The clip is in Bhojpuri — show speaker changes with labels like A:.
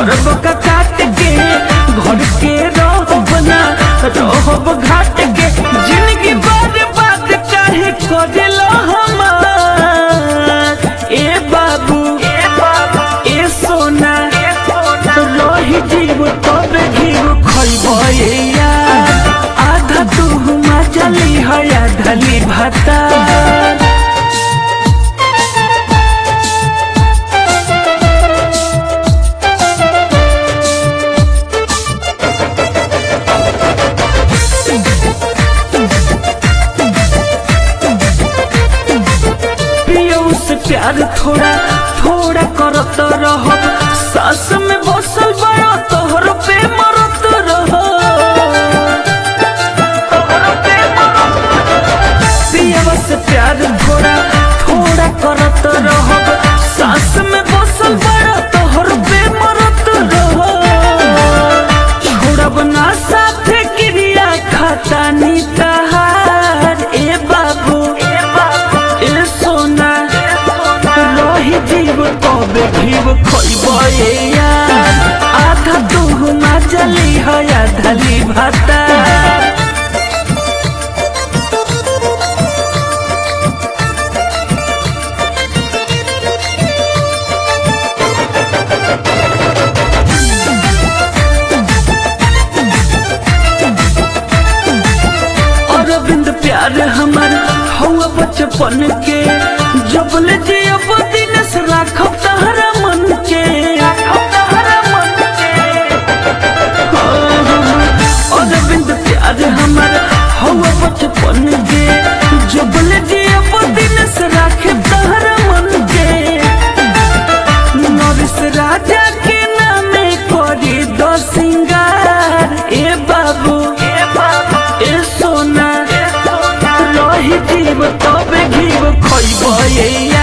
A: करब का काट के घर के रहब ना रहब घाट के जिंदगी बर्बाद काहे करेला हमार ए बाबू ए सोना रही जीव तब घीव खइब यार आधा तू मजली है आधली भाता प्यार थोड़ा थोड़ा करत रहब सास में बसल बड़ा तोहर पे मरत रह पियवा से प्यार थोड़ा थोड़ा करत रहब सास में बसल बड़ा तोहर पे मरत रह छोड़ब ना साथे क्रिया खाता नी तहार ए बाबू ए सोना जीव तब घीव खइब यार आधा तू मजली है आधली भाता अरविंद प्यार हमार हुआ बचपन के जबल जियब दिनस राखब तहरा मन के अरविंद प्यार हमार हुआ बचपन के जबल जियब दिनस राखब तहरा मन के नरेश राजा के नामे करी दो सिंगार ए बाबू ए सोना रही जीव तब घीव खइब